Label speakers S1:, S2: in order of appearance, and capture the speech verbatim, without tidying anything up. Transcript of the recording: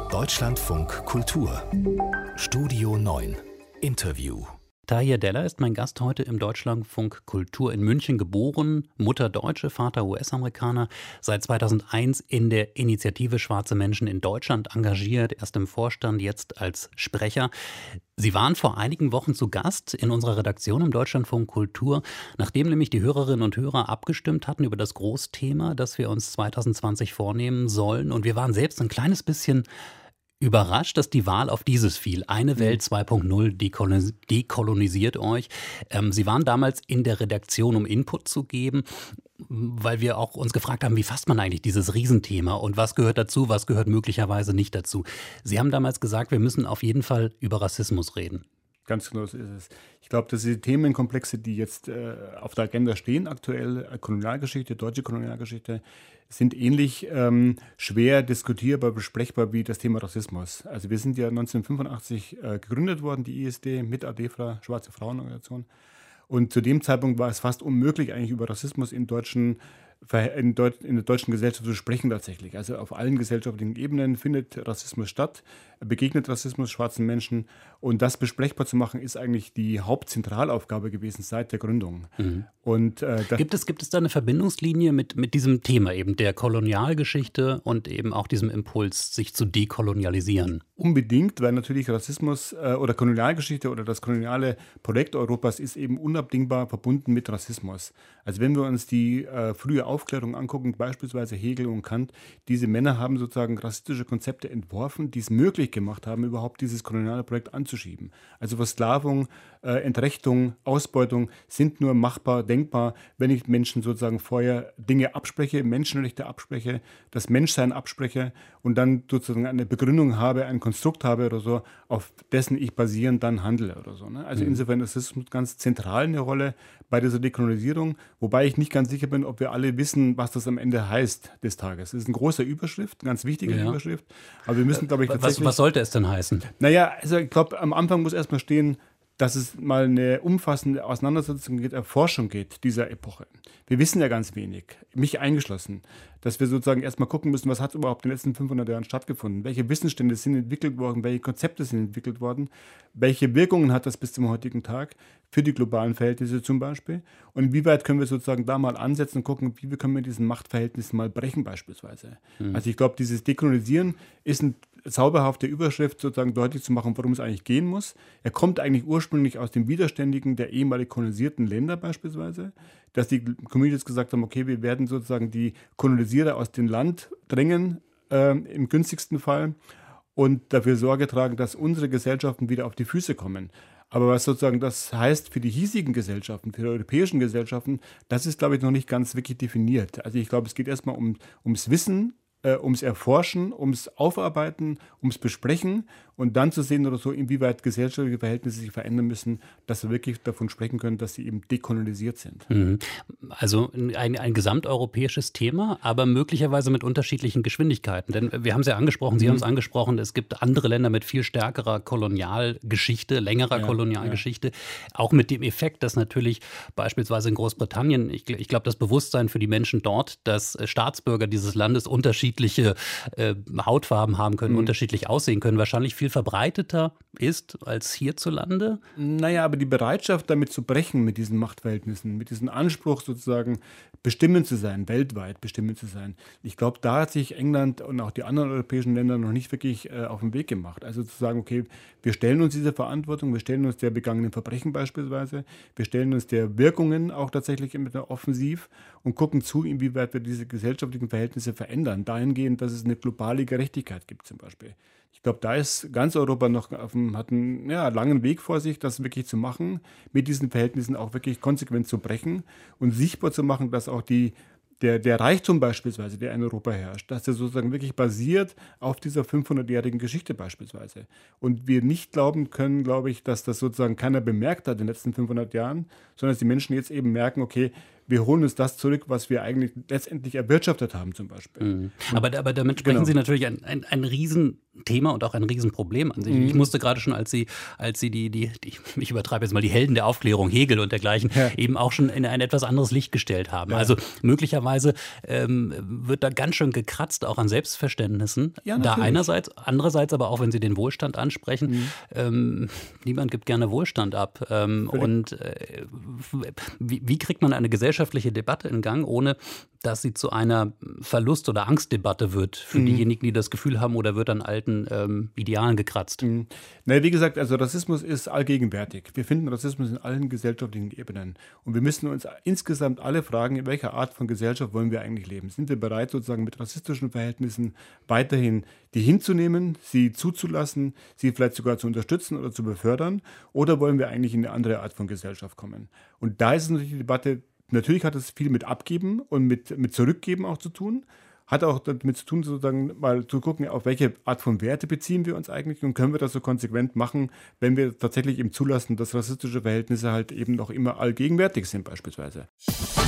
S1: Deutschlandfunk Kultur Studio neun Interview.
S2: Tahir Della ist mein Gast heute im Deutschlandfunk Kultur in München geboren, Mutter Deutsche, Vater U S-Amerikaner, seit zweitausendeins in der Initiative Schwarze Menschen in Deutschland engagiert, erst im Vorstand, jetzt als Sprecher. Sie waren vor einigen Wochen zu Gast in unserer Redaktion im Deutschlandfunk Kultur, nachdem nämlich die Hörerinnen und Hörer abgestimmt hatten über das Großthema, das wir uns zweitausendzwanzig vornehmen sollen. Und wir waren selbst ein kleines bisschen überrascht, dass die Wahl auf dieses fiel. Eine Welt zwei Punkt null dekolonisiert euch. Ähm, Sie waren damals in der Redaktion, um Input zu geben, weil wir auch uns gefragt haben, wie fasst man eigentlich dieses Riesenthema und was gehört dazu, was gehört möglicherweise nicht dazu. Sie haben damals gesagt, wir müssen auf jeden Fall über Rassismus reden.
S3: Ganz genau so ist es. Ich glaube, dass die Themenkomplexe, die jetzt äh, auf der Agenda stehen, aktuell äh, Kolonialgeschichte, deutsche Kolonialgeschichte, sind ähnlich ähm, schwer diskutierbar, besprechbar wie das Thema Rassismus. Also wir sind ja neunzehnhundertfünfundachtzig äh, gegründet worden, die I S D, mit ADEFRA, Schwarze Frauenorganisation. Und zu dem Zeitpunkt war es fast unmöglich, eigentlich über Rassismus in deutschen In, Deut- in der deutschen Gesellschaft zu sprechen tatsächlich. Also auf allen gesellschaftlichen Ebenen findet Rassismus statt, begegnet Rassismus schwarzen Menschen. Und das besprechbar zu machen, ist eigentlich die Hauptzentralaufgabe gewesen seit der Gründung. Mhm. Und, äh,
S2: gibt es, gibt es da eine Verbindungslinie mit, mit diesem Thema eben der Kolonialgeschichte und eben auch diesem Impuls, sich zu dekolonialisieren?
S3: Unbedingt, weil natürlich Rassismus äh, oder Kolonialgeschichte oder das koloniale Projekt Europas ist eben unabdingbar verbunden mit Rassismus. Also wenn wir uns die äh, frühe Aufklärung angucken, beispielsweise Hegel und Kant, diese Männer haben sozusagen rassistische Konzepte entworfen, die es möglich gemacht haben, überhaupt dieses koloniale Projekt anzuschieben. Also Versklavung, äh, Entrechtung, Ausbeutung sind nur machbar, denkbar, wenn ich Menschen sozusagen vorher Dinge abspreche, Menschenrechte abspreche, das Menschsein abspreche und dann sozusagen eine Begründung habe, ein Konstrukt habe oder so, auf dessen ich basierend dann handle oder so. Ne? Also mhm. insofern ist das ganz zentral eine Rolle bei dieser Dekolonisierung, wobei ich nicht ganz sicher bin, ob wir alle wissen, was das am Ende heißt des Tages. Es ist eine große Überschrift, eine ganz wichtige ja. Überschrift, aber wir müssen, glaube ich, tatsächlich...
S2: Was, was sollte es denn heißen?
S3: Naja, also ich glaube, am Anfang muss erstmal stehen, dass es mal eine umfassende Auseinandersetzung geht, Erforschung geht dieser Epoche. Wir wissen ja ganz wenig, mich eingeschlossen, dass wir sozusagen erstmal gucken müssen, was hat überhaupt in den letzten fünfhundert Jahren stattgefunden, welche Wissensstände sind entwickelt worden, welche Konzepte sind entwickelt worden, welche Wirkungen hat das bis zum heutigen Tag für die globalen Verhältnisse zum Beispiel und inwieweit können wir sozusagen da mal ansetzen und gucken, wie können wir diesen Machtverhältnissen mal brechen beispielsweise. Mhm. Also ich glaube, dieses Dekolonisieren ist eine zauberhafte Überschrift, sozusagen deutlich zu machen, worum es eigentlich gehen muss. Er kommt eigentlich ursprünglich aus dem Widerständigen der ehemalig kolonisierten Länder beispielsweise, dass die Communities gesagt haben, okay, wir werden sozusagen die Kolonisierer aus dem Land drängen, äh, im günstigsten Fall, und dafür Sorge tragen, dass unsere Gesellschaften wieder auf die Füße kommen. Aber was sozusagen das heißt für die hiesigen Gesellschaften, für die europäischen Gesellschaften, das ist, glaube ich, noch nicht ganz wirklich definiert. Also ich glaube, es geht erstmal um, ums Wissen, äh, ums Erforschen, ums Aufarbeiten, ums Besprechen und dann zu sehen oder so, inwieweit gesellschaftliche Verhältnisse sich verändern müssen, dass wir wirklich davon sprechen können, dass sie eben dekolonisiert sind.
S2: Mhm. Also ein, ein gesamteuropäisches Thema, aber möglicherweise mit unterschiedlichen Geschwindigkeiten. Denn wir haben es ja angesprochen, Sie mhm. haben es angesprochen, es gibt andere Länder mit viel stärkerer Kolonialgeschichte, längerer ja, Kolonialgeschichte. Ja. Auch mit dem Effekt, dass natürlich beispielsweise in Großbritannien, ich, ich glaube, das Bewusstsein für die Menschen dort, dass Staatsbürger dieses Landes unterschiedliche äh, Hautfarben haben können, mhm. unterschiedlich aussehen können, wahrscheinlich viel verbreiteter ist als hierzulande?
S3: Naja, aber die Bereitschaft, damit zu brechen, mit diesen Machtverhältnissen, mit diesem Anspruch sozusagen bestimmend zu sein, weltweit bestimmend zu sein. Ich glaube, da hat sich England und auch die anderen europäischen Länder noch nicht wirklich äh, auf den Weg gemacht. Also zu sagen, okay, wir stellen uns dieser Verantwortung, wir stellen uns der begangenen Verbrechen beispielsweise, wir stellen uns der Wirkungen auch tatsächlich mit einer Offensiv und gucken zu, inwieweit wir diese gesellschaftlichen Verhältnisse verändern, dahingehend, dass es eine globale Gerechtigkeit gibt zum Beispiel. Ich glaube, da ist ganz Europa noch auf einem, hat einen ja, langen Weg vor sich, das wirklich zu machen, mit diesen Verhältnissen auch wirklich konsequent zu brechen und sichtbar zu machen, dass auch die, der, der Reichtum beispielsweise, der in Europa herrscht, dass der sozusagen wirklich basiert auf dieser fünfhundertjährigen Geschichte beispielsweise. Und wir nicht glauben können, glaube ich, dass das sozusagen keiner bemerkt hat in den letzten fünfhundert Jahren, sondern dass die Menschen jetzt eben merken, okay, wir holen uns das zurück, was wir eigentlich letztendlich erwirtschaftet haben zum Beispiel.
S2: Mhm. Aber, aber damit sprechen
S3: Genau.
S2: Sie natürlich ein, ein, ein Riesenthema und auch ein Riesenproblem an sich.
S3: Mhm.
S2: Ich musste gerade schon, als Sie, als Sie die, die, die, ich übertreibe jetzt mal, die Helden der Aufklärung, Hegel und dergleichen,
S3: Ja.
S2: eben auch schon in ein etwas anderes Licht gestellt haben.
S3: Ja.
S2: Also möglicherweise ähm, wird da ganz schön gekratzt, auch an Selbstverständnissen.
S3: Ja,
S2: da
S3: natürlich.
S2: einerseits, andererseits aber auch, wenn Sie den Wohlstand ansprechen,
S3: Mhm.
S2: ähm, niemand gibt gerne Wohlstand ab. Ähm,
S3: Völlig.
S2: und äh, wie, wie kriegt man eine gesellschaftliche Debatte in Gang, ohne dass sie zu einer Verlust- oder Angstdebatte wird für
S3: Mhm.
S2: diejenigen, die das Gefühl haben, oder wird an alten ähm, Idealen gekratzt?
S3: Mhm. Na, wie gesagt, also Rassismus ist allgegenwärtig. Wir finden Rassismus in allen gesellschaftlichen Ebenen. Und wir müssen uns insgesamt alle fragen, in welcher Art von Gesellschaft wollen wir eigentlich leben? Sind wir bereit, sozusagen mit rassistischen Verhältnissen weiterhin die hinzunehmen, sie zuzulassen, sie vielleicht sogar zu unterstützen oder zu befördern? Oder wollen wir eigentlich in eine andere Art von Gesellschaft kommen? Und da ist natürlich die Debatte, natürlich hat es viel mit Abgeben und mit, mit Zurückgeben auch zu tun. Hat auch damit zu tun, sozusagen mal zu gucken, auf welche Art von Werte beziehen wir uns eigentlich und können wir das so konsequent machen, wenn wir tatsächlich eben zulassen, dass rassistische Verhältnisse halt eben noch immer allgegenwärtig sind beispielsweise.